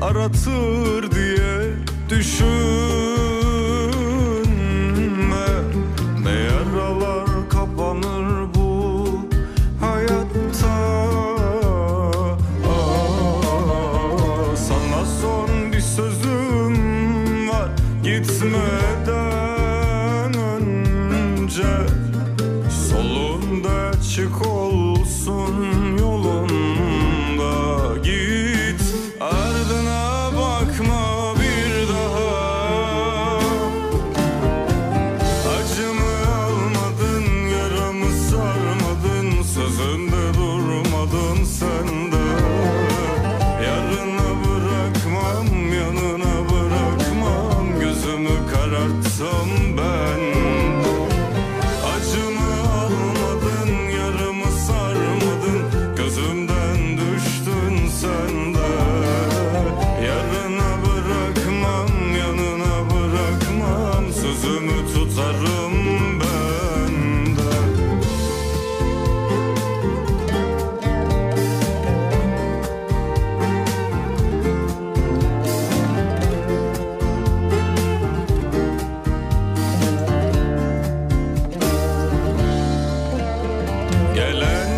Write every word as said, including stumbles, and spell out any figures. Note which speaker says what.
Speaker 1: aratır diye düşünme. Ne yaralar kapanır bu hayatta. Aa, sana son bir sözüm var gitmeden önce. Solunda açık olsun yolunda, git ardına bakma bir daha. Acımı almadın, yaramı sarmadın, sözünde durmadın sen de. Yarına bırakmam, yanına bırakmam, gözümü karartsam ben. Acımı almadın, yarımı sarmadın, gözümden düştün sen de. Yarına bırakmam, yanına bırakmam, sözümü tutarım ben de. Gelen